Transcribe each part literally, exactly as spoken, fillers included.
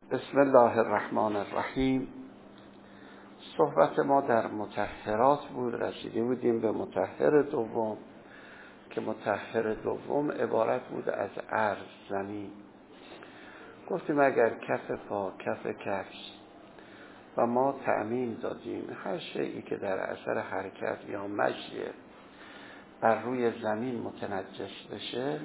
بسم الله الرحمن الرحیم. صحبت ما در مطهرات بود. رسیده بودیم به مطهر دوم که مطهر دوم عبارت بود از عرض، زمین. گفتیم اگر کف پا، کف کفش و ما تعمیم دادیم هر شیئی که در اثر حرکت یا مشی بر روی زمین متنجس بشه،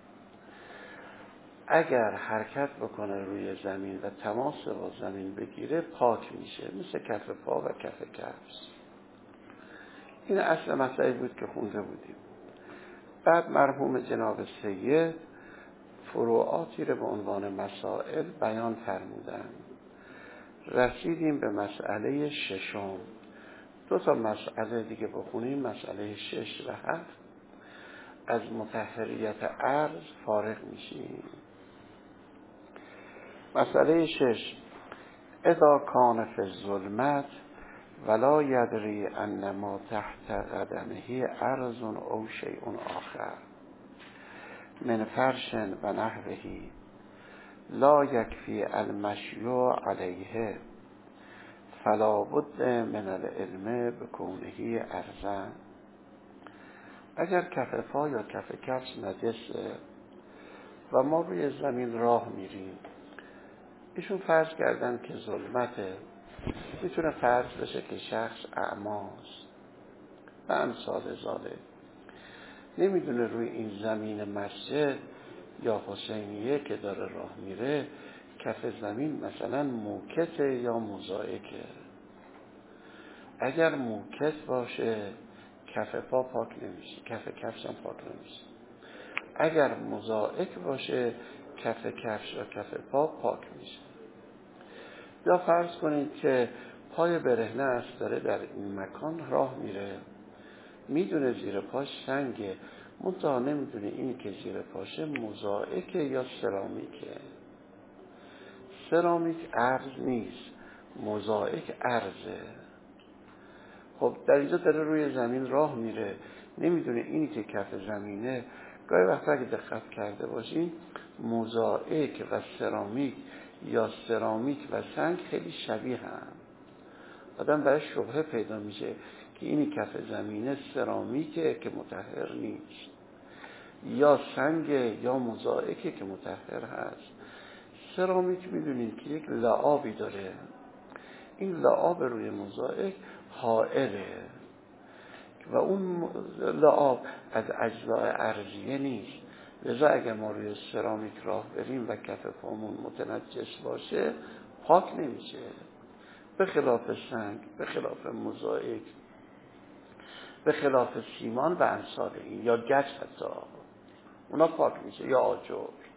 اگر حرکت بکنه روی زمین و تماس با زمین بگیره پاک میشه، مثل کف پا و کف کفش. این اصل مسئله بود که خونده بودیم. بعد مرحوم جناب سید فروعاتی رو به عنوان مسائل بیان فرمودند. رسیدیم به مسئله ششم. دو تا مسئله دیگه بخونیم، مسئله شش و هفت. از مطهریت عرض فارغ میشیم. مسئله شش: اذا کان فی الظلمت ولا یدری ان ما تحت قدمه عرض او شیء آخر من فرش و نحوه لا یکفی المشی علیه فلا بد من العلم بکونه ارضا. اگر کف پا یا کف کفش نجسه و ما روی زمین راه میریم، ایشون فرض کردن که ظلمته، میتونه فرض بشه که شخص اعماست و امثال ذالک، نمیدونه روی این زمین مسجد یا حسینیه که داره راه میره کف زمین مثلا موکته یا موزایکه. اگر موکت باشه کف پا پاک نمیشه، کف کفش هم پاک نمیشه. اگر موزایک باشه کف کفش و کف پا پاک میشه. یا فرض کنید که پای برهنه است، داره در این مکان راه میره، میدونه زیر پاش سنگه، منتها نمیدونه اینی که زیر پاشه موزایکه یا سرامیکه. سرامیک عرض نیست، موزایک عرضه. خب در اینجا داره روی زمین راه میره، نمیدونه اینی که کف زمینه. گاهی وقتا اگه دقت کرده باشین موزایک و سرامیک یا سرامیک و سنگ خیلی شبیه هم. آدم برای شبهه پیدا میشه که اینی کف زمینه سرامیکه که مطهر نیست، یا سنگ یا موزایکه که مطهر هست. سرامیک میدونید که یک لعابی داره، این لعاب روی موزایک حائله و اون لعاب از اجزاء ارضیه نیست. لذا اگر ما روی سرامیک راه بریم و کف پامون متنجس باشه پاک نمیشه، به خلاف سنگ، به خلاف موزایک، به خلاف سیمان و امثال این، یا گچ حتی، اونا پاک میشه، یا آجر.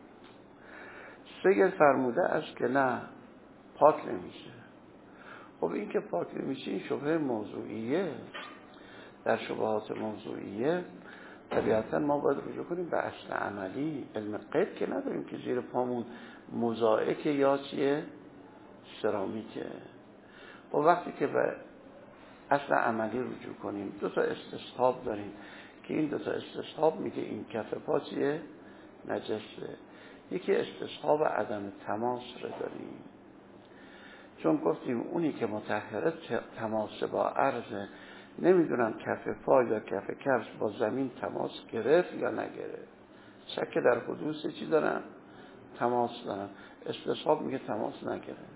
سید فرموده است که نه، پاک نمیشه. خب این که پاک نمیشه این شبهه موضوعیه. در شبهات موضوعیه طبیعتا ما باید رجوع کنیم به اصل عملی. علم غیب که نداریم که زیر پامون موزایک یا چیه؟ سرامیکه. و وقتی که به اصل عملی رجوع کنیم دو تا استصحاب داریم که این دو تا استصحاب میگه این کف پا چیه؟ نجسه. یکی استصحاب عدم تماس رو داریم، چون گفتیم اونی که مطهره تماس با عرضه، نمیدونم کف پا یا کف کفش با زمین تماس گرفت یا نگرفت، شک در حدوث چی دارن؟ تماس دارن. استصحاب میگه تماس نگرفت.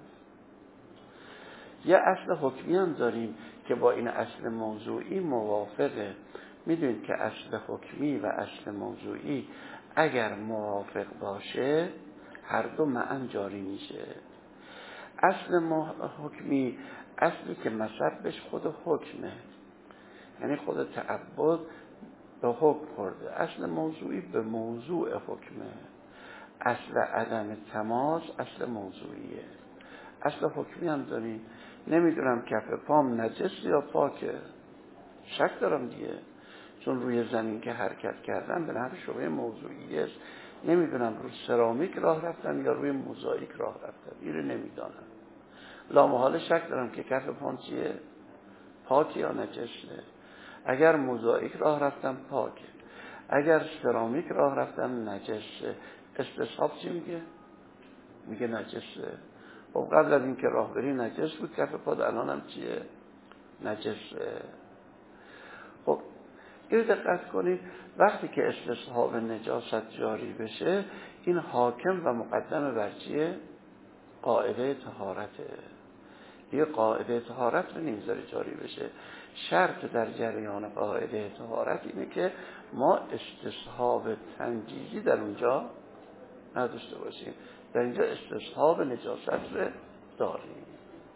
یه اصل حکمی هم داریم که با این اصل موضوعی موافقه. میدونید که اصل حکمی و اصل موضوعی اگر موافق باشه هر دو معا جاری میشه. اصل حکمی اصلی که مصبش خود حکمه، یعنی خود تعبد به حکم خورده. اصل موضوعی به موضوع حکمه. اصل عدم تماس اصل موضوعیه. اصل حکمی هم داریم، نمیدونم کف پام نجس یا پاکه، شک دارم دیگه، چون روی زمین که حرکت کردن به نحو شبهه موضوعیه، نمیدونم روی سرامیک راه رفتم یا روی موزاییک راه رفتم، این رو نمیدانم. لامحاله شک دارم که کف پام چیه؟ پاک یا نجسه. اگر موزاییک راه رفتم پاکه، اگر سرامیک راه رفتم نجسه. استصحاب چی میگه؟ میگه نجسه. خب قبل از اینکه راه بری نجس بود کف پاد، الان هم چیه؟ نجسه. خب اینو دقت کنید، وقتی که استصحاب نجاست جاری بشه، این حاکم و مقدمه بر چیه؟ قاعده طهارته. یه قاعده طهارت رو نمیذاره جاری بشه. شرط در جریان قاعده طهارت اینه که ما استصحاب تنجیزی در اونجا نداشته باشیم، در اینجا استصحاب نجاست رو داریم.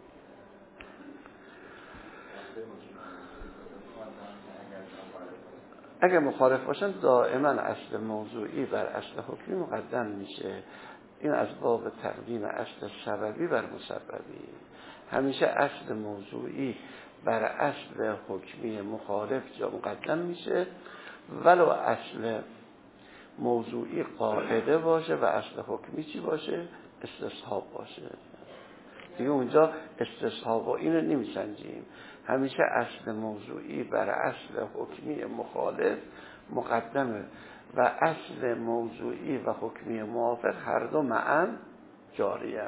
اگر مخالف باشن دائما اصل موضوعی بر اصل حکمی مقدم میشه. این از باب تقدیم اصل سببی بر مسببی. همیشه اصل موضوعی بر اصل حکمی مخالف جا مقدم میشه، ولو اصل موضوعی قاعده باشه و اصل حکمی چی باشه؟ استصحاب باشه. دیگه اونجا استصحاب و اینو نمیسنجیم. همیشه اصل موضوعی بر اصل حکمی مخالف مقدمه و اصل موضوعی و حکمی موافق هر دو معا جاریه.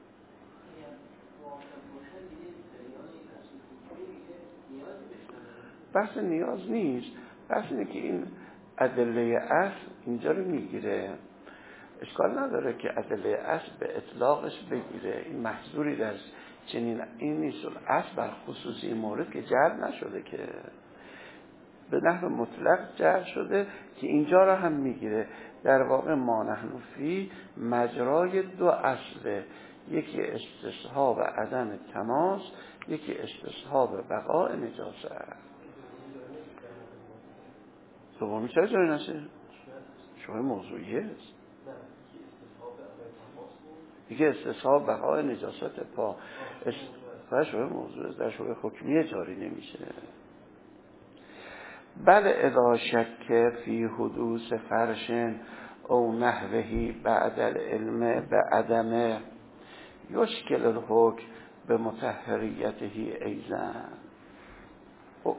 بحث نیاز نیست، بحث اینه که این ادله اصل اینجا رو میگیره. اشکال نداره که ادله اصل به اطلاقش بگیره، این محظوری در چنین این نیست. اصل بر خصوصی مورد که جعل نشده، که به نحو مطلق جعل شده که اینجا را هم میگیره. در واقع ما نحن فی مجرای دو اصله، یکی استصحاب عدم تماس، یکی استصحاب بقاء نجاست. دومی چرا جاری نشه؟ شما موضوعیه است. دیگه استصحاب بقاء نجاست پا در شبه موضوع در شبه حکمیه جاری نمیشه. بله اذا شک فی حدوث فرش او نحوهی بعد العلم بعدمه یشکل الحکم به مطهریتهی ایزن. خب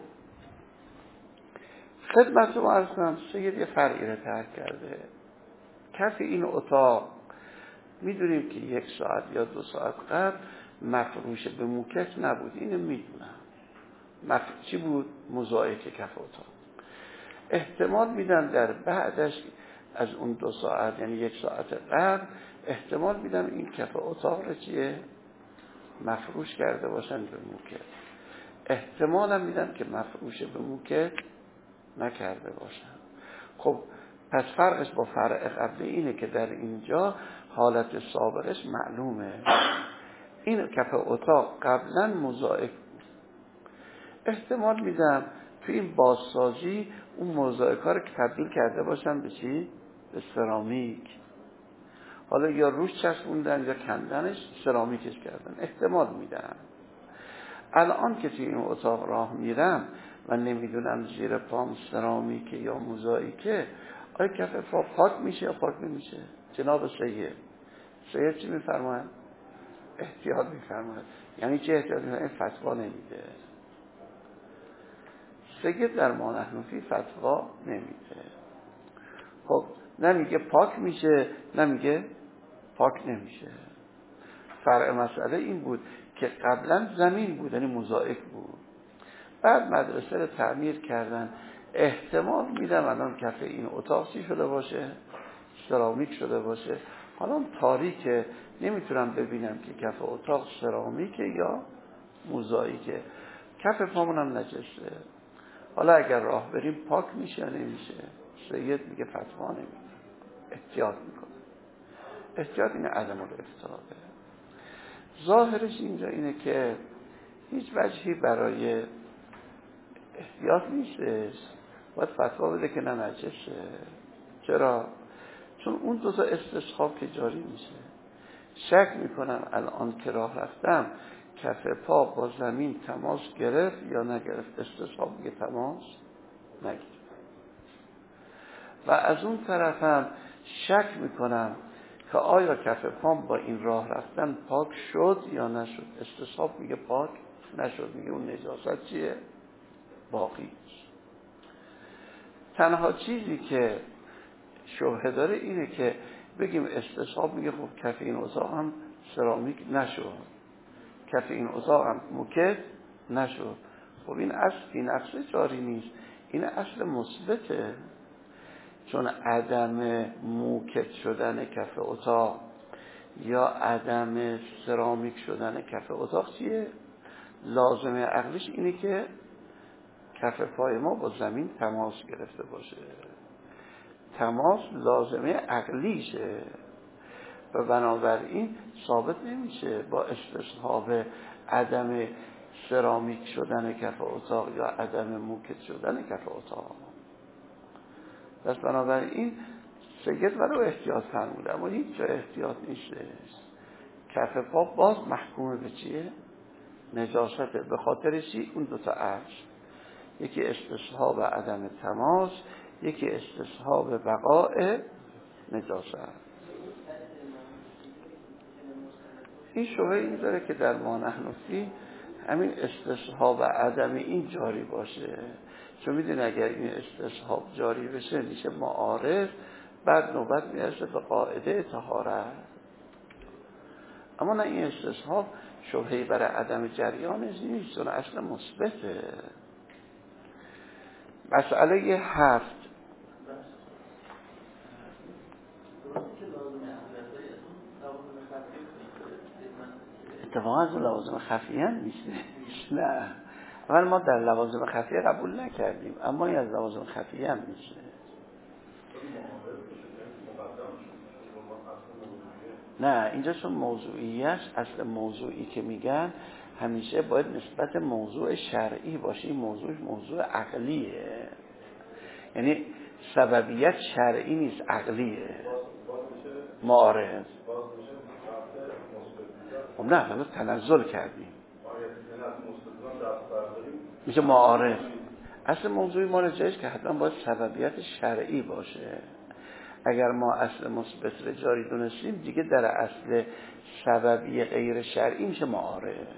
خدمت رو عرض کنم، سید یه فرعی رو ترک کرده. کف این اتاق میدونیم که یک ساعت یا دو ساعت قبل مفروش به موکت نبود، اینو میدونم. مف... چی بود؟ موزاییک کف اتاق. احتمال میدم در بعدش از اون دو ساعت، یعنی یک ساعت قبل، احتمال میدم این کف اتاق رو چیه؟ مفروش کرده باشن به موکت. احتمالم میدم که مفروش به موکت نکرده باشن. خب پس فرقش با فرق قبلی اینه که در اینجا حالت سابقش معلومه. این کف اتاق قبلا موزاییک بود. احتمال میدم تو این بازسازی اون موزاییک ها رو تبدیل کرده باشن به چی؟ به سرامیک. حالا یا روش چسبوندن یا کندنش سرامیکش کردن. احتمال میدم. الان که توی این اتاق راه میرم و نمیدونم زیر پام سرامیکه یا موزاییکه، آیا کف پا پاک میشه یا پاک نمیشه؟ جناب سید سید چی میفرماید؟ احتیاط میفرماید. یعنی چه احتیاط میفرماید؟ فتوا نمیده. سید در ما نحن فی فتوا نمیده. خب نمیگه پاک میشه، نمیگه پاک نمیشه. فرع مسئله این بود که قبلا زمین بود، یعنی موزاییک بود، بعد مدرسه رو تعمیر کردن. احتمال میدم الان کف این اتاق چی شده باشه؟ سرامیک شده باشه. حالا تاریکه، نمیتونم ببینم که کف اتاق سرامیکه یا موزاییکه. کف پامون هم نجسه. حالا اگر راه بریم پاک میشه یا نمیشه؟ سید میگه فتوا نمیده، احتیاط میکنه. احتیاط اینه عدم الافتاده. ظاهرش اینجا اینه که هیچ وجهی برای احتیاط نیستش، باید فتوا بده که نه نجسه. چرا؟ چون اون دو تا استصحاب که جاری میشه. شک میکنم الان که راه رفتم کف پا با زمین تماس گرفت یا نگرفت. استصحاب میگه تماس نگرفت. و از اون طرفم شک میکنم که آیا کف پام با این راه رفتن پاک شد یا نشد. استصحاب میگه پاک نشد، میگه اون نجاست چیه؟ باقی. تنها چیزی که شبهه داره اینه که بگیم استصحاب میگه خب کف این اتاق هم سرامیک نشد، کف این اتاق هم موکت نشد. خب این اصل این اصل جاری نیست، این اصل مثبته، چون عدم موکت شدن کف اتاق یا عدم سرامیک شدن کف اتاق چیه؟ لازمه عقلیش اینه که کف پای ما با زمین تماس گرفته باشه، تماس لازمه عقلیشه و بنابراین ثابت نمیشه با استصحاب عدم سرامیک شدن کف اتاق یا عدم موکت شدن کف اتاق. پس بنابراین سید ولو احتیاط فرموده، اما هیچ جا احتیاط نیسته. کف پا باز محکوم به چیه؟ نجاسته. به خاطر چی؟ اون دوتا اصل، یکی استصحاب عدم تماس، یکی استصحاب بقاء نجاست. این شبهه این داره که در ما نحن فیه همین استصحاب عدم این جاری باشه، چون میدونی اگر این استصحاب جاری بشه میشه معارض، بعد نوبت میرسه به قاعده طهارت. اما نه، این استصحاب شبهه‌ای برای عدم جریانش نیست، چون اصلا مثبته. مسئله هفت، اتفاقا از لوازم خفیه نیست. نه، اول ما در لوازم خفیه قبول نکردیم، اما این از لوازم خفیه هم نیست. نه، اینجا چون موضوعی است، اصل موضوعی که میگن همیشه باید نسبت موضوع شرعی باشه. این موضوع موضوع عقلیه، یعنی سببیت شرعی نیست، عقلیه. معارض خب نه، هنوز تنزل کردیم میشه معارض. اصل موضوعی ما رجایش که حتما باید سببیت شرعی باشه. اگر ما اصل مثبت را جاری دونستیم دیگه در اصل سببی غیر شرعی میشه معارض.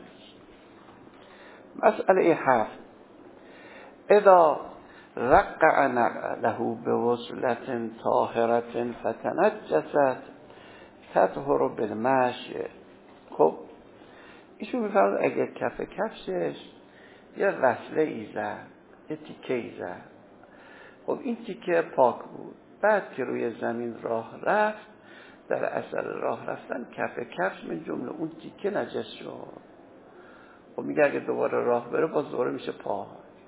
مسئله هفت، اذا رقع نعله بوصلة طاهرة فتنجست تطهر بالمشی. خب ایشون میفرماید اگر کف کفشش یه وصله ای زد، یه تیکه ای زد، خب این تیکه پاک بود، بعد که روی زمین راه رفت، در اثر راه رفتن کف کفش من جمله اون تیکه نجس شد. خب میگه اگه دوباره راه بره باز دوباره میشه پا.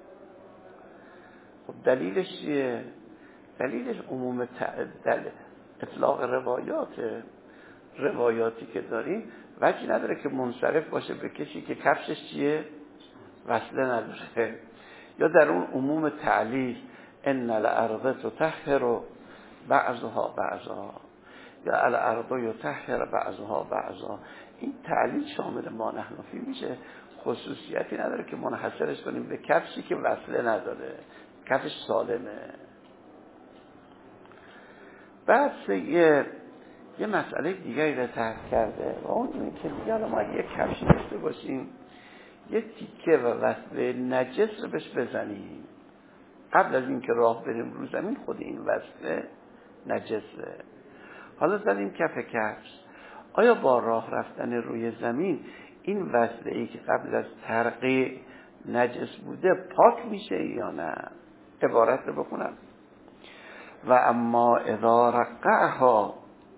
خب دلیلش چیه؟ دلیلش عموم دل... اطلاق روایات روایاتی که داریم وجه نداره که منصرف باشه به کسی که کفشش چیه؟ وصله نداره. یا در اون عموم تعلیل ان الارض تطهر بعضها بعضا، یا الارض یطهر بعضها بعضا، این تعلیل شامل ما نحن فیه میشه، خصوصیتی نداره که منحصرش کنیم به کفشی که وصله نداره، کفش سالمه. بعد یه یه مسئله دیگری رو طرح کرده و اون اینه که دیگه ما اگه یه کفشی داشته باشیم یه تیکه و وصله نجس رو بهش بزنیم قبل از اینکه راه بریم رو زمین، خود این وصله نجسه. حالا زدیم کف کفش، آیا با راه رفتن روی زمین این وصله ای که قبل از ترقیع نجس بوده پاک میشه یا نه؟ عبارت رو بکنم و اما اذا رقعها،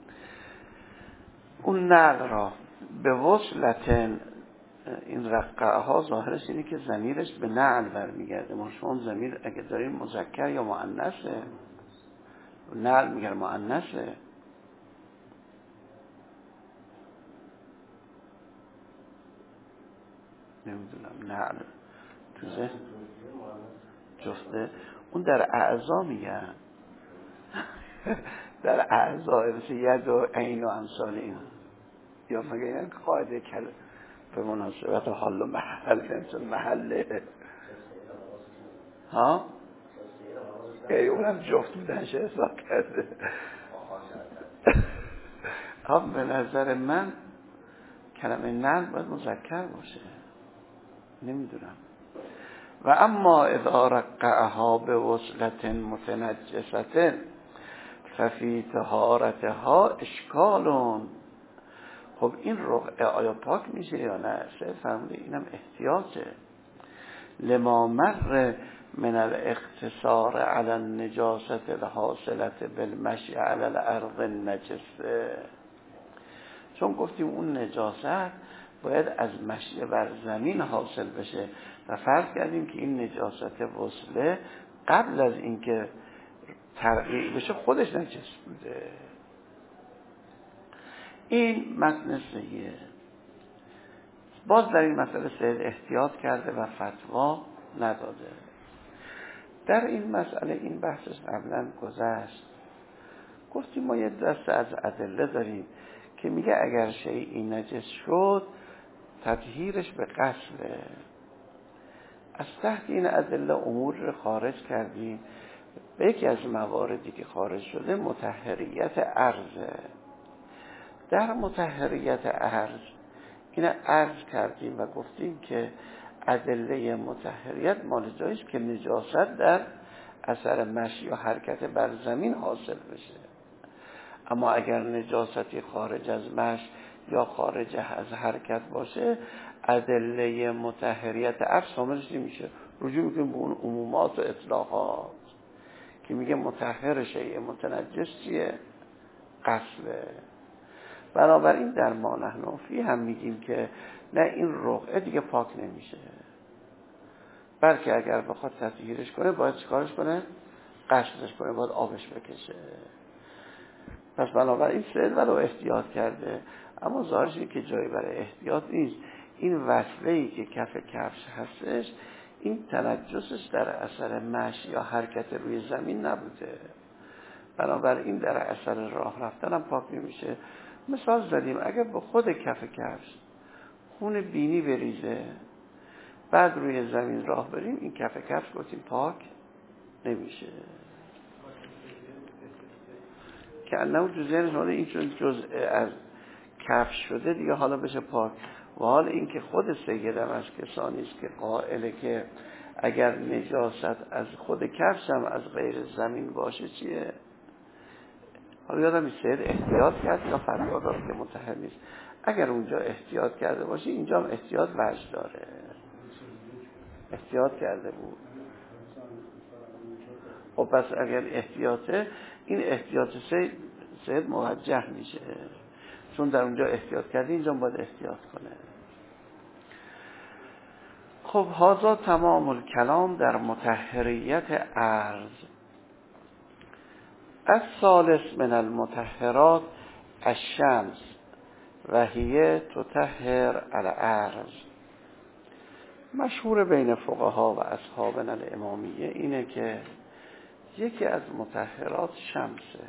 اون نعل را به وصلتن، این رقعها ظاهرش اینه که ضمیرش به نعل برمیگرده. ما شما ضمیر اگه داریم مذکر یا مؤنثه، نعل میگه مؤنثه. نمیدونم نعل تو ذهن جفته، اون در اعضا میگن در اعضا مثل ید و عین و امثال این، یا میگن قاعده کل به مناسبت حال و محل مثل محله ها ای اونم جفت بودنش حساب کرده. هم به نظر من کلمه نعل باید مذکر باشه، نمیدونم. و اما اذا رقعها به وصلت متنجست ففی طهارتها اشکالون. خب این رقعه آیا پاک میشه یا نه؟ سید فرموده اینم احتیاطه. لما مر من الاقتصار على النجاست الحاصلة بالمشي على الارض النجسه، چون گفتیم اون نجاست باید از مشی بر زمین حاصل بشه و فرض کردیم که این نجاست وصله قبل از اینکه ترقیع بشه خودش نجس بوده. این متن سیه. باز در این مسئله سید احتیاط کرده و فتوا نداده. در این مسئله این بحثش قبلا گذشت، گفتیم ما یه دسته از ادله داریم که میگه اگر شیئی نجس شد تطهیرش به غسله. از تحت این ادله امور رو خارج کردیم. به یکی از مواردی که خارج شده مطهریت عرضه. در مطهریت عرض این عرض کردیم و گفتیم که ادله مطهریت مال جاییست که نجاست در اثر مشی یا حرکت بر زمین حاصل بشه. اما اگر نجاستی خارج از مشی یا خارج از حرکت باشه ادله مطهریت عرض شاملش نمیشه. رجوع میکنیم به اون عمومات و اطلاقات که میگه مطهر شیء متنجس چیه؟ غسله. بنابراین در ما نحن فیه هم میگیم که نه این رقعه دیگه پاک نمیشه، بلکه اگر بخواد تطهیرش کنه باید چیکارش کنه؟ غسلش کنه، باید آبش بکشه. پس بنابراین سید ولو احتیاط کرده اما ظاهرش اینه که جایی برای احتیاط نیست. این وصله‌ای که کف کفش هستش این تنجسش در اثر مشی یا حرکت روی زمین نبوده، بنابراین در اثر راه رفتن هم پاک نمیشه. مثال زدیم اگر به خود کف کفش خون بینی بریزه بعد روی زمین راه بریم این کف کفش گفتیم پاک نمیشه، که انه جزء حالا این چون جزء از کفش شده دیگه حالا بشه پاک. و حال این که خود سیدم از کسانی است که قائله که اگر نجاست از خود کفش هم از غیر زمین باشه چیه؟ حالا یادم این سید احتیاط کرد یا فتوا داد که مطهر نیست. اگر اونجا احتیاط کرده باشه اینجا هم احتیاط وجه داره، احتیاط کرده بود. خب پس اگر احتیاطه این احتیاط سید, سید موجه میشه، چون در اونجا احتیاط کرده اینجا باید احتیاط کنه. خب هذا تمام الکلام در مطهریت عرض. الثالث من المطهرات الشمس و هی تطهر الارض. مشهور بین فقها و اصحابنا الامامیه اینه که یکی از مطهرات شمسه.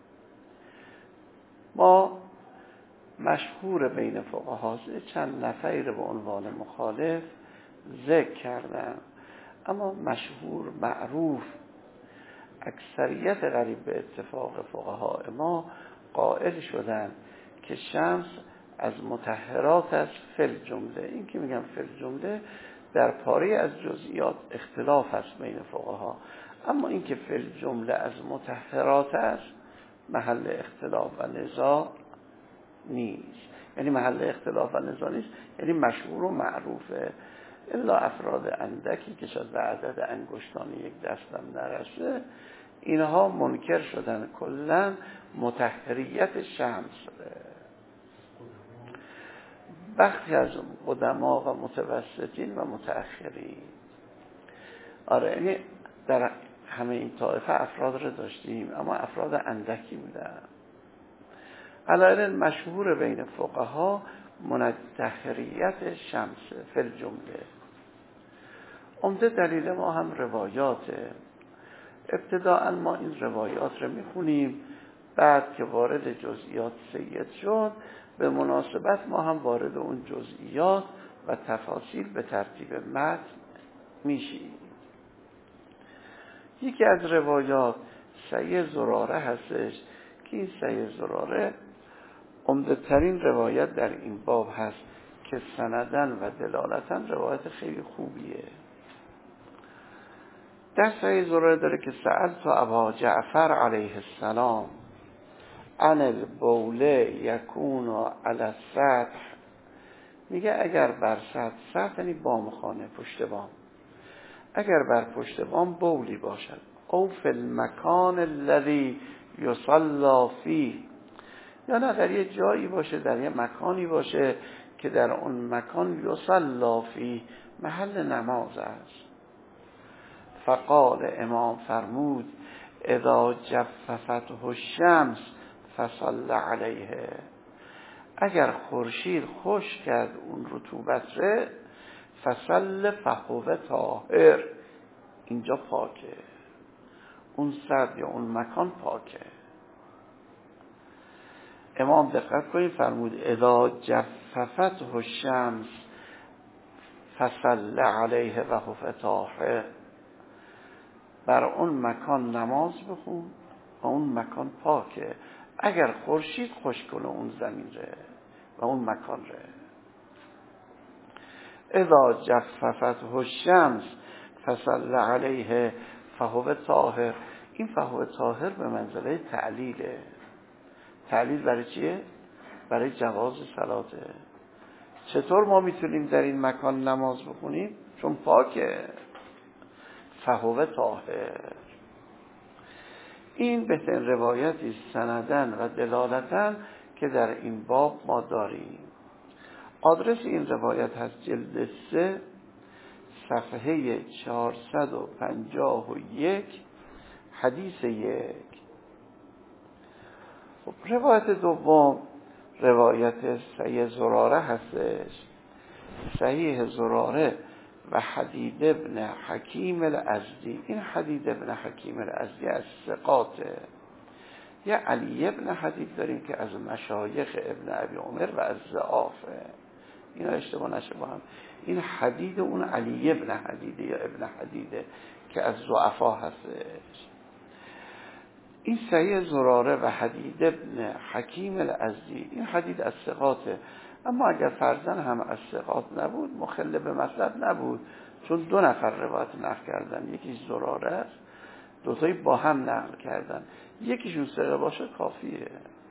ما مشهور بین فقها چند نفری رو به عنوان مخالف ذکر کردم، اما مشهور معروف اکثریت قریب به اتفاق فقها ما قائل شدن که شمس از مطهرات است فل جمله. این که میگم فل جمله در پاره از جزئیات اختلاف است بین فقها، اما این که فل جمله از مطهرات است محل اختلاف و نزاع نیست. یعنی محل اختلاف و نزاع نیست، یعنی مشهور و معروفه. الا افراد اندکی که شاید به عدد انگشتان یک دستم نرسه اینها منکر شدن کلا مطهریت شمس. بخشی از قدما و متوسطین و متأخرین. آره یعنی در همه این طایفه افراد رو داشتیم اما افراد اندکی بودن. علایل مشهور بین فقها مطهریت شمس فی الجمله. عمده دلیل ما هم روایاته. ابتداء ما این روایات رو میخونیم، بعد که وارد جزئیات سید شد به مناسبت ما هم وارد اون جزئیات و تفاصیل به ترتیب متن میشیم. یکی از روایات سعی زراره هستش که این سعی زراره عمده ترین روایت در این باب هست که سندن و دلالتن روایت خیلی خوبیه. در سعی زراره داره که سألت ابا جعفر علیه السلام ان البوله یکون علی السطح، میگه اگر بر سطح، سطح یعنی بام خانه، پشت بام، اگر بر پشت بام بولی باشد، او فی المکان الذی یصلی فیه، یا نه در یه جایی باشه، در یه مکانی باشه که در اون مکان یصلی فیه، محل نماز است. فقال امام فرمود اذا جففته الشمس فصل علیه، اگر خورشید خشک کرد اون رطوبت ره، فصل فهو طاهر، اینجا پاکه، اون سرد یا اون مکان پاکه. امام دقت کنید فرمود اذا جففته الشمس فصل علیه وهو طاهر، بر اون مکان نماز بخون و اون مکان پاکه، اگر خورشید خشک کنه اون زمین ره و اون مکان ره. اذا جففته الشمس فصل علیه فهو طاهر، این فهو طاهر به منزله تعلیله. تعلیل برای چیه؟ برای جواز صلاته. چطور ما میتونیم در این مکان نماز بخونیم؟ چون پاکه، فهو طاهر. این بهترین روایتی سندن و دلالتن که در این باب ما داریم. آدرس این روایت هست جلد سه صفحه چهارصد و پنجاه و یک حدیث یک. خب روایت دوم روایت صحیح زراره هستش، صحیح زراره و حدید ابن حکیم الازدی. این حدید ابن حکیم الازدی از ثقاته. یه علی ابن حدید داریم که از مشایخ ابن ابی عمر و از ضعافه، اینا اشتباه نشه با هم. این حدید اون علی ابن حدیده یا ابن حدیده که از ضعفا هستش. این صحیح زراره و حدید ابن حکیم الازدی، این حدید از ثقاته، اما اگر فرضاً هم از ثقات نبود مخل به مطلب نبود، چون دو نفر روایت نقل کردن، یکیش زراره است، دوتایی با هم نقل کردن، یکیشون ثقه باشه کافیه.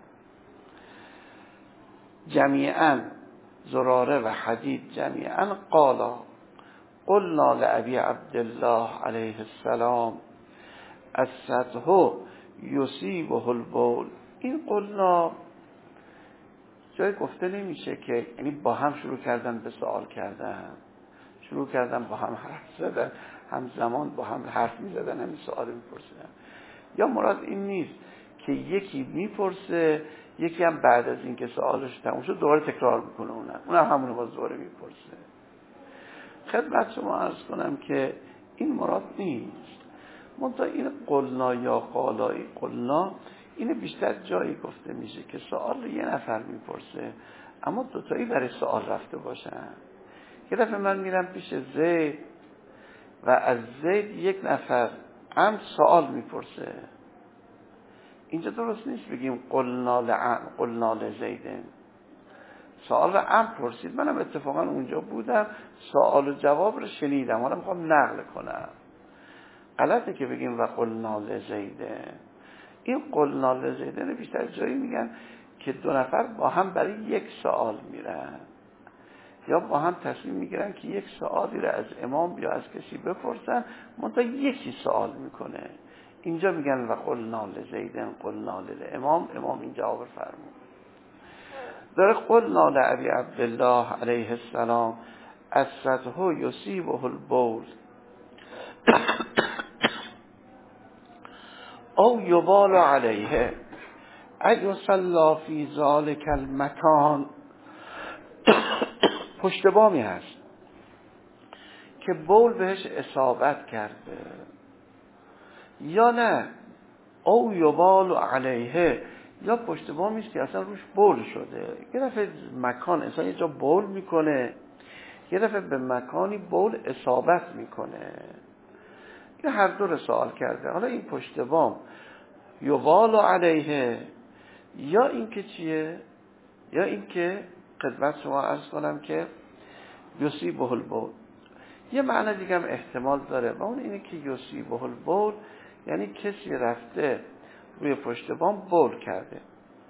جمیعاً زراره و حدید جمیعاً قالا قلنا لأبی عبدالله علیه السلام السطح یصیبه البول. این قلنا جای گفته نمیشه که یعنی با هم شروع کردن به سوال کردن، شروع کردن با هم حرف زدن، همزمان با هم حرف میزدن، همین سوال میپرسیدن. یا مراد این نیست که یکی میپرسه یکی هم بعد از اینکه سوالش تموم شد دوباره تکرار میکنه، اونم اونم همونو باز دوباره میپرسه. خدمت شما عرض کنم که این مراد نیست. منتها این قلنا یا قالایی، قلنا این بیشتر جایی گفته میشه که سوال رو یه نفر میپرسه اما دوتایی برای سوال رفته باشن. یه دفعه من میرم پیش زید و از زید یک نفر هم سوال میپرسه، اینجا درست نیست بگیم قلنا لعن قلنا لزیدن. سوال رو هم پرسید، منم اتفاقا اونجا بودم، سوال و جواب رو شنیدم، حالا میخوام نقل کنم. غلطه که بگیم و قلنا لزیدن. این قلنا لزیدن بیشتر جایی میگن که دو نفر با هم برای یک سوال میرن یا با هم تصمیم میگیرن که یک سوالی رو از امام یا از کسی بپرسن، منتها یکی سوال میکنه. اینجا میگن و قلنا لزیدن قلنا للامام، امام این جواب فرمود. داره قلنا لأبی عبدالله علیه السلام السطح یصیبه البول او یبال علیه ایصلی فی ذلک المکان. پشت بامی هست که بول بهش اصابت کرده، یا نه او یبال علیه، یا پشت بامی است که اصلا روش بول شده. یه دفعه مکان انسان یه جا بول میکنه، یه دفعه به مکانی بول اصابت میکنه. این هر دو رو سوال کرده. حالا این پشت بام یبال علیه، یا این که چیه، یا این که خدمت شما عرض کنم که یصیبه البول. یه معنی دیگه هم احتمال داره و اون اینه که یصیبه البول یعنی کسی رفته روی پشت بام بول کرده.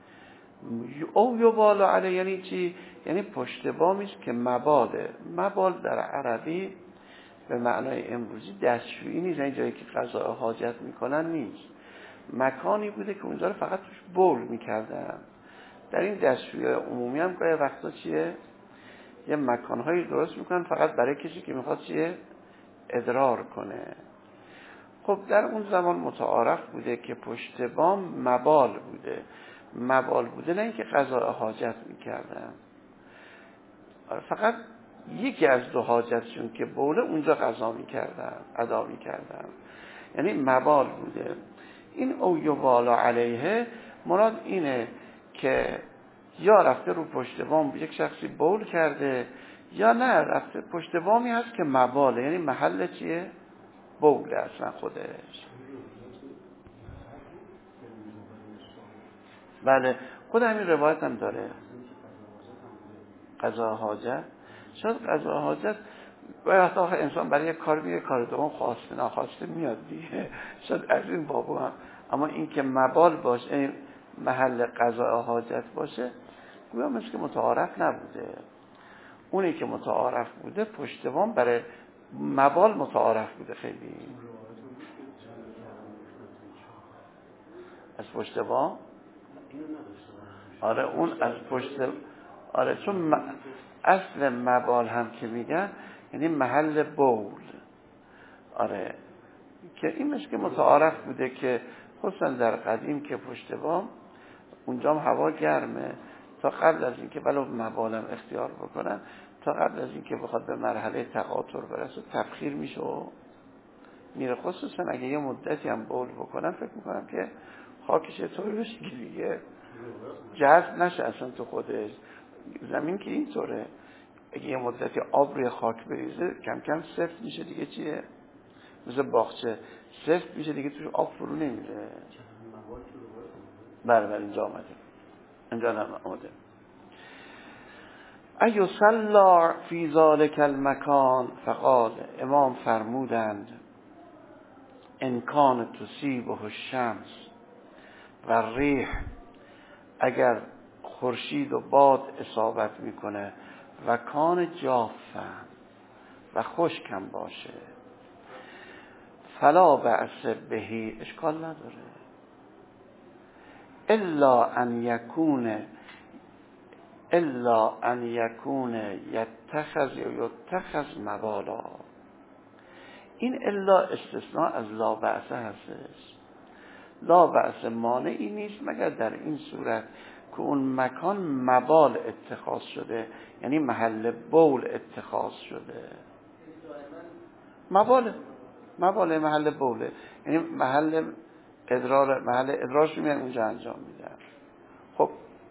او یبال علیه یعنی چی؟ یعنی پشت بامی است که مباله. مبال در عربی به معنای امروزی دستشویی نیست، این جایی که قضاء حاجت میکنن نیست، مکانی بوده که اونجا رو فقط توش بول میکردن. در این دستشویی عمومی هم گاهی وقتا چیه؟ یه مکانهایی درست میکنن فقط برای کسی که میخواد چیه؟ ادرار کنه. خب در اون زمان متعارف بوده که پشت بام مبال بوده. مبال بوده نه اینکه قضاء حاجت میکردن، فقط یکی از دو حاجتشون که بوله اونجا قضا میکردن، ادا میکردن، یعنی مبال بوده. این او یبال علیه مراد اینه که یا رفته رو پشت بام یک شخصی بول کرده، یا نه رفته پشت بامی هست که مباله، یعنی محل چیه؟ بوله اصلا خودش. بله خود همین روایت هم داره قضاء حاجت. شاید قضاء حاجت باید وقتا آخه انسان برای یک کار میگه، کار دوم خواسته ناخواسته میاد دیگه، شاید از این بابو هم. اما این که مبال باشه، این محل قضاء حاجت باشه، گویا مثل که متعارف نبوده. اونی که متعارف بوده پشت بام برای مبال متعارف بوده. خیلی از پشت بام، آره اون از پشت، آره چون م... اصل مبال هم که میگن یعنی محل بول. آره که این مثل که متعارف بوده که خصوصا در قدیم که پشت بام اونجا هم هوا گرمه، تا قبل از اینکه ولو مبالم اختیار بکنن، تا قبل از اینکه بخواد به مرحله تقاطر برسه تبخیر میشه و میره. خصوصا اگه یه مدتی هم بول بکنن فکر میکنم که خاکش طوری بشه که دیگه جذب نشه اصلا تو خودش. زمین که اینطوره، اگه یه مدتی آب روی خاک بریزه کم کم سفت میشه دیگه، چیه؟ مثل باغچه سفت میشه دیگه، توش آب فرو نمیره. بله بله اینجا آمده، اینجا هم آمده. ایو صلا فی ذالک المکان فقال، امام فرمودند ان کان تصیبه الشمس و ریح، اگر خورشید و باد اصابت میکنه، و کان جافن و خشکم باشه، فلا بأس بهی، اشکال نداره، الا ان یکون الا ان یکون یتخذ یا یتخذ مبالا. این الا استثناء از لا بأس هستش. لا بأس مانعی نیست مگر در این صورت که اون مکان مبال اتخاذ شده، یعنی محل بول اتخاذ شده. مباله مباله محل بوله، یعنی محل ادرار، محل ادرارش میان اونجا انجام میدن. خب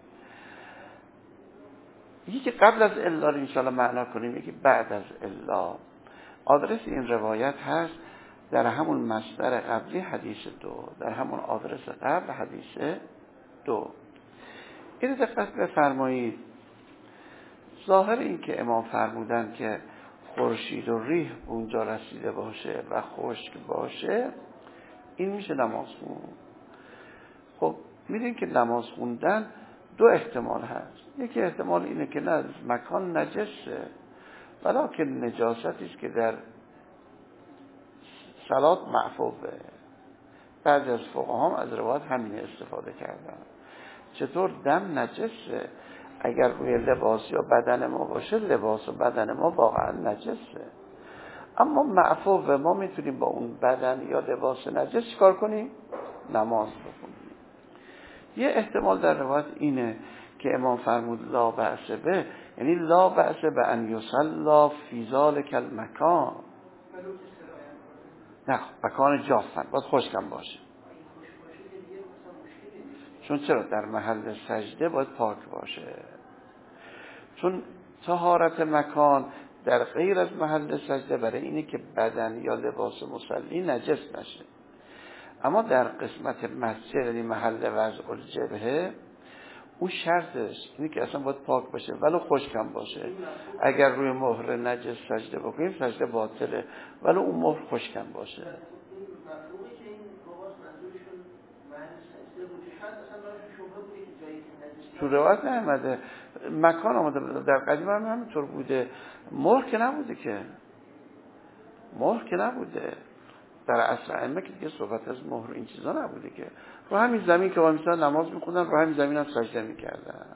یکی قبل از الا رو انشاءالله معنا کنیم، یکی بعد از الا. آدرس این روایت هست در همون مصدر قبلی حدیث دو، در همون آدرس قبل حدیث دو. این دقت بفرمایید. ظاهر این که امام فرمودن که خورشید و ریح اونجا رسیده باشه و خشک باشه، این میشه نماز خون. خب میدونید که نماز خوندن دو احتمال هست. یکی احتمال اینه که نه مکان نجسه، ولیکن نجاستی است که در صلات معفوه. بعضی از فقها هم از روایت همین استفاده کردن. چطور دم نجسه؟ اگر روی لباس یا بدن ما باشه، لباس و بدن ما واقعا نجسه، اما معفوه، ما میتونیم با اون بدن یا لباس نجس چیکار کنیم؟ نماز بخونیم. یه احتمال در روایت اینه که امام فرمود لا بأس به، یعنی لا بأس به ان یصلی فی ذلک المکان، نه مکان جافن باید خشکم باشه. چون چرا؟ در محل سجده باید پاک باشه. چون طهارت مکان در غیر از محل سجده برای اینه که بدن یا لباس مصلی نجس نشه. اما در قسمت مسجد، یعنی محل وضع الجبهه، اون شرطش اینه که اصلا باید پاک باشه ولو خشکم باشه. اگر روی مهر نجس سجده بکنیم سجده باطله، ولو اون مهر خشکم باشه. مفهومی که این باباس منظورشون محل سجده بود، شاید اصلا براشون شبهه بوده که جایی که نجس تو روایت نیامده. مکان آمده، در قدیم هم همینطور بوده. مهر که نبوده که مهر که نبوده در اصل ائمه که دیگه صحبت از مهر این چیزا نبوده که رو همین زمین که وایسادن نماز میخوندن، رو همین زمین هم سجده میکردن.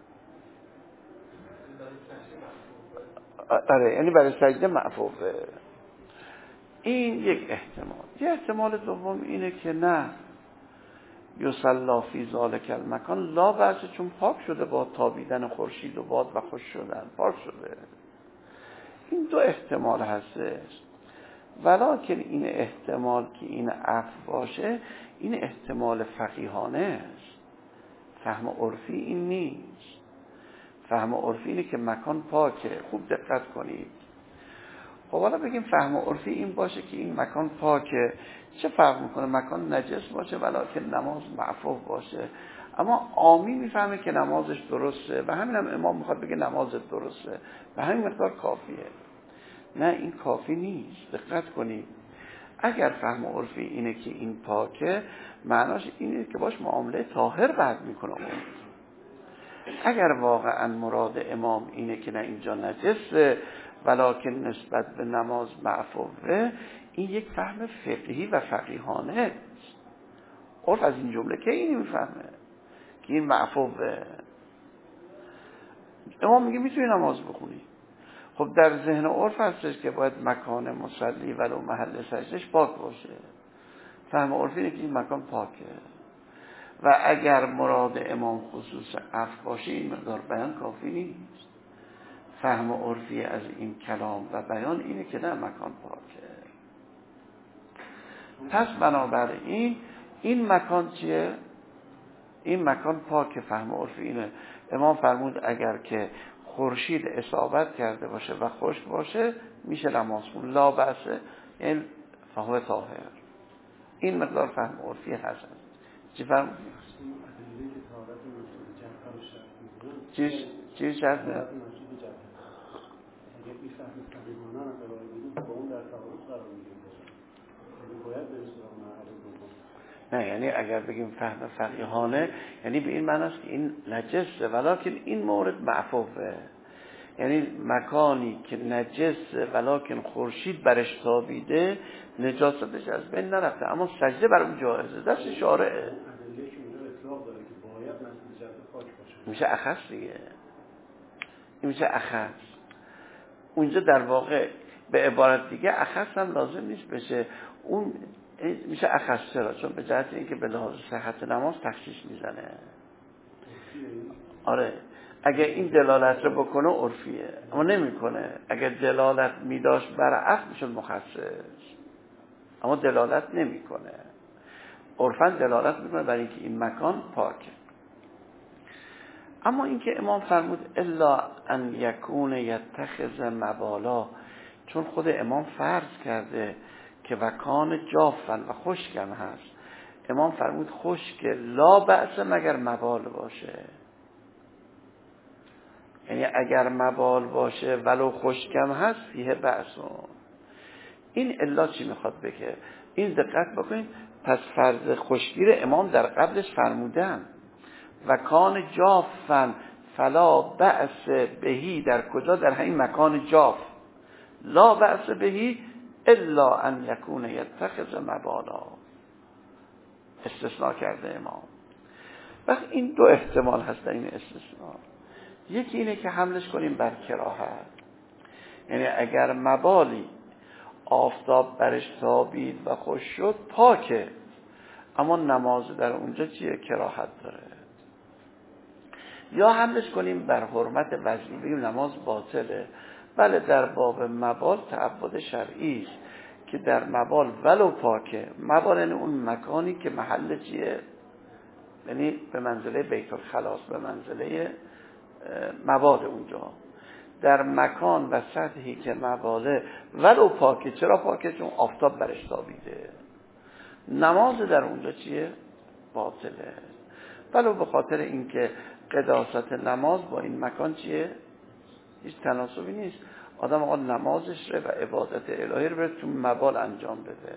آره، یعنی برای سجده معفوفه. این یک احتمال. یه احتمال دوم اینه که نه، یصلی فی ذلک المکان لا بأس، چون پاک شده با تابیدن خورشید و باد و خوش شدن، پاک شده. این دو احتمال هستش. ولکن این احتمال که این عفو باشه، این احتمال فقیهانه است. فهم عرفی این نیست. فهم عرفی اینه که مکان پاکه. خوب دقت کنید. خب حالا بگیم فهم عرفی این باشه که این مکان پاکه، چه فرق میکنه مکان نجس باشه ولکن نماز معفوف باشه؟ اما عامی میفهمه که نمازش درسته و همین هم امام میخواد بگه نمازت درسته و همین مقدار کافیه. نه، این کافی نیست. دقت کنید. اگر فهم عرفی اینه که این پاکه، معناش اینه که باش معامله طاهر بعد میکنه. اگر واقعا مراد امام اینه که نه اینجا نجسه ولکن نسبت به نماز معفوفه، این یک فهم فقهی و فقیهانه است. عرف از این جمله که اینی میفهمه که این معفوفه. امام میگه میتونی نماز بخونی. خب در ذهن عرف هستش که باید مکان مصلی ولو محل سجدش پاک باشه. فهم عرفی اینه که این مکان پاکه. و اگر مراد امام خصوص عفو باشه، این مقدار بیان کافی نیست. فهم عرفی از این کلام و بیان اینه که نه، مکان پاکه. پس بنابراین این مکان چیه؟ این مکان پاکه. فهم عرفی اینه. امام فرمود اگر که خورشید اصابت کرده باشه و خشک باشه میشه نماز خون، لا بأسه، یعنی فهو طاهر. این مقدار فهم عرفی هست. چی فرمود؟ چیز چیز شرط نه؟ نه، یعنی اگر بگیم فهم فقیهانه یعنی به این معنی است که این نجسه ولکن این مورد معفوفه. یعنی مکانی که نجسه ولکن خورشید برش تابیده، نجاستش از بین نرفته، اما سجده بر اون جایزه، دست شارعه. میشه اخص دیگه. این میشه اخص. اونجا در واقع به عبارت دیگه اخص هم لازم نیست بشه. اون میشه اخص. چرا؟ چون به جهت اینکه به لحاظ صحت نماز تخصیص میزنه. آره، اگه این دلالت رو بکنه عرفیه، اما نمیکنه. اگه دلالت میداشت بر عفو میشد مخصص، اما دلالت نمیکنه. عرفاً دلالت میکنه برای اینکه این مکان پاکه. اما اینکه امام فرمود الا ان یکون یتخذ مبالا، چون خود امام فرض کرده که وکان جافن و خشکم هست. امام فرمود خشک لا بأس مگر مبال باشه. یعنی اگر مبال باشه ولو خشکم هست فیه بأسون. این الا چی میخواد بگه؟ این دقت بکنید. پس فرض خشکگیر امام در قبلش فرمودن و کان جافن فلا بأس بهی. در کجا؟ در همین مکان جاف. لا بأس بهی الا ان یکون یتخذ مبالا. استثناء کرده امام. وقت این دو احتمال هست در این استثناء. یکی اینه که حملش کنیم بر کراهت، یعنی اگر مبالی آفتاب برش تابید و خوش شد پاکه، اما نماز در اونجا چیه؟ کراهت داره. یا حملش کنیم بر حرمت وضعی، بگیم نماز باطله. بله، در باب مبال تعبد شرعی است که در مبال ولو پاکه. مبال یعنی اون مکانی که محل چیه؟ یعنی به منزله بیت الخلاص، به منزله مبال اونجا. در مکان و سطحی که مباله ولو پاکه. چرا پاکه؟ چون آفتاب برش تابیده. نماز در اونجا چیه؟ باطله. ولو به خاطر اینکه قداست نماز با این مکان چیه؟ هیچ تناسبی نیست. آدم آقا نمازش رو و عبادت الهی رو بره تو مبال انجام بده.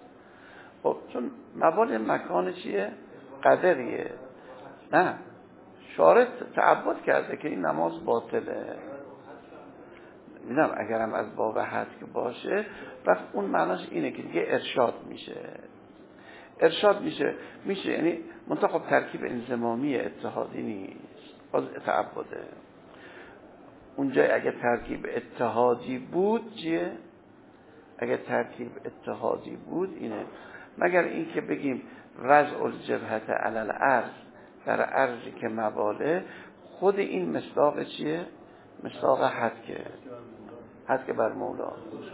خب چون مبال مکان چیه؟ قدریه. نه، شارع تعبد کرده که این نماز باطله. میدونم اگرم از باب حد باشه وقت اون معناش اینه که دیگه ارشاد میشه. ارشاد میشه میشه یعنی منطقه خب ترکیب انضمامی اتحادی نیست، باز تعبده. اونجا اگه ترکیب اتحادی بود چیه؟ اگه ترکیب اتحادی بود اینه، مگر این که بگیم وضع الجبهت علی الارض، در ارضی که مباله، خود این مصداق چیه؟ مصداق حد که حد که بر مولا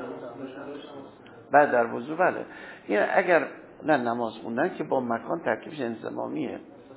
بعد در وضو. بله این اگر نه نماز خوندن که با مکان ترکیبش انضمامیه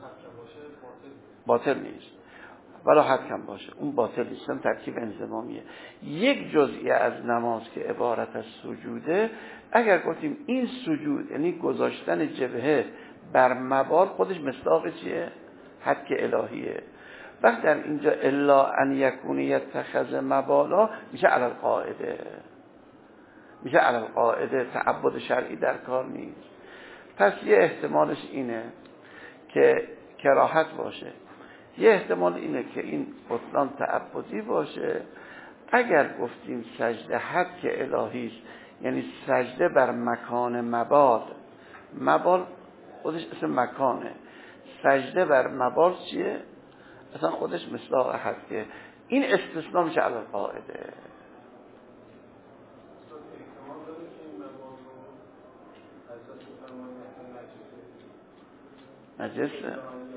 باطل نیست، ولی حد کم باشه اون باطل نیست، اون ترکیب انضمامیه. یک جزئی از نماز که عبارت از سجوده، اگر گفتیم این سجود یعنی گذاشتن جبهه بر مبال، خودش مصداق چیه؟ حد که الهیه. وقت در اینجا الا ان یکون یتخذ مبالا میشه علی القاعده، میشه علی القاعده، تعبد شرعی در کار نیست. پس یه احتمالش اینه که کراهت باشه، یه احتمال اینه که این بطلان تعبدی باشه. اگر گفتیم سجده حد که الهی است، یعنی سجده بر مکان مبال، مبال خودش اسم مکانه، سجده بر مبال چیه؟ اصلا خودش مصداق حده، این استثناء میشه علی القاعده. نجسه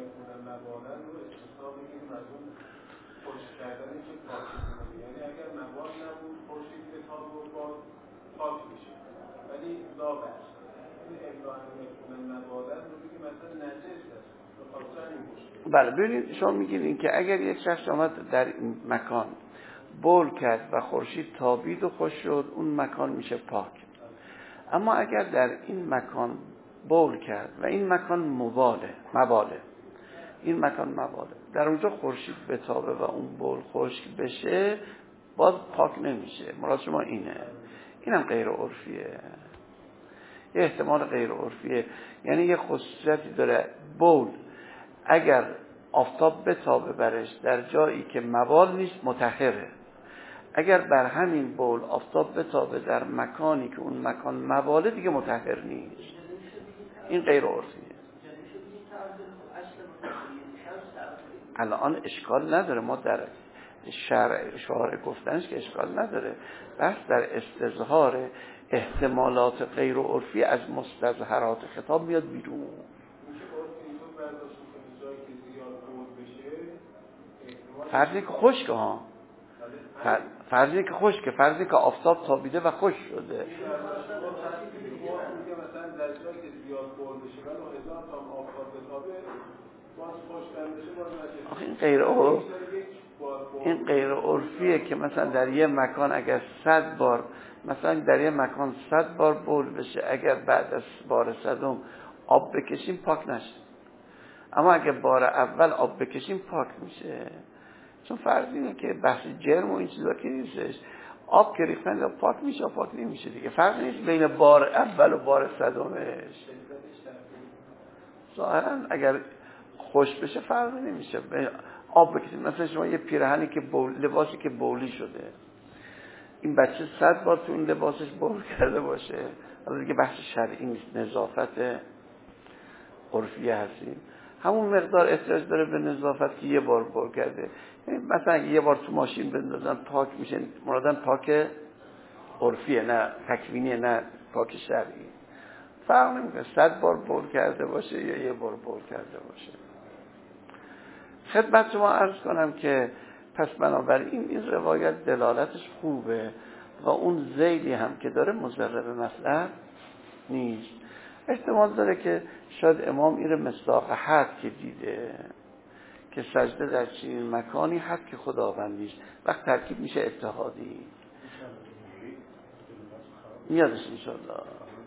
یعنی اگر مواد نبود خورشید به تاب و باز پاک میشه، ولی لا بس این ابراهیم میکنه موادن رو بگیم مثلا نجس است به خاطر این مشکل. بله ببینید شما میگید این که اگر یک شخص آمد در این مکان بول کرد و خورشید تابید و خوش شد، اون مکان میشه پاک. اما اگر در این مکان بول کرد و این مکان مباله مباله این مکان مباله، در اونجا خورشید بتابه و اون بول خشک بشه، باز پاک نمیشه. مراد شما اینه، اینم غیر عرفیه، یه احتمال غیر عرفیه. یعنی یه خصوصیتی داره بول اگر آفتاب بتابه برش در جایی که مبال نیست مطهره، اگر بر همین بول آفتاب بتابه در مکانی که اون مکان مباله دیگه مطهر نیست. این غیر عرفیه. الان اشکال نداره، ما در شرع شارع گفتنش که اشکال نداره، بس در استظهار احتمالات غیر عرفی از مستظهرات خطاب میاد بیرون. فرضی که خشک ها فرضی که خشک فرضی که آفتاب تابیده و خشک شده. آخه این غیر عرف این غیر عرفیه که مثلا در یه مکان اگر صد بار مثلا در یه مکان صد بار بول بشه، اگر بعد از بار صدم آب بکشیم پاک نشه، اما اگر بار اول آب بکشیم پاک میشه. چون فرض اینه که بحث جرم و این چیزا که نیستش، آب که ریختن پاک میشه پاک نمیشه دیگه، فرق نیست بین بار اول و بار صدمش. ظاهرا اگر خوش بشه فرق نمیشه آب بکشید. مثلا شما یه پیرهنی که بول، لباسی که بولی شده، این بچه صد بار تو این لباسش بول کرده باشه، حالا دیگه بحث شرعی نیست، نظافت عرفی هستیم، همون مقدار احتیاج داره به نظافت که یه بار بول کرده. یعنی مثلا یه بار تو ماشین بندازن پاک میشه، مرادن پاک عرفیه نه تکوینیه نه پاک شرعی. فرق نمیکنه صد بار بول کرده باشه یا یه بار بول کرده باشه. خدمت شما عرض کنم که پس بنابراین این روایت دلالتش خوبه و اون ذیلی هم که داره مضر به مصلحت نیست. احتمال داره که شاید امام این مصداق حد که دیده که سجده در چنین مکانی حد که خداوندی است، وقت ترکیب میشه اتحادی. میادش انشاءالله.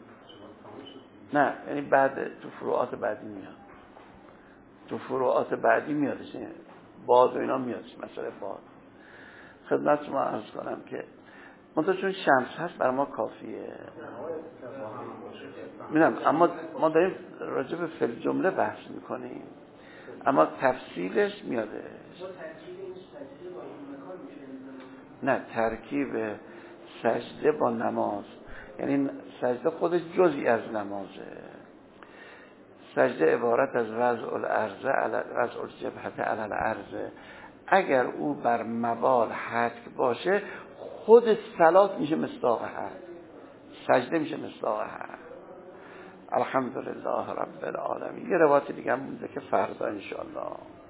نه یعنی بعد تو فروعات بعدی میاد، تو فروعات بعدی میادش، باد و اینا میادش، مسئله باد. خدمت شما عرض کنم که منطقه چون شمس هست برای ما کافیه. میدونم اما ما داریم راجع به فل جمله بحث میکنیم. اما تفصیلش میادش. نه، ترکیب سجده با نماز، یعنی سجده خودش جزئی از نمازه. سجده عبارت از وضع الارض علی وضع الجبهه علی الارض. اگر او بر مبال حتک باشه خود صلات میشه مصداق حتک، سجده میشه مصداق حتک. الحمدلله رب العالمین. یه روایت دیگه هم مونده که فردا انشاءالله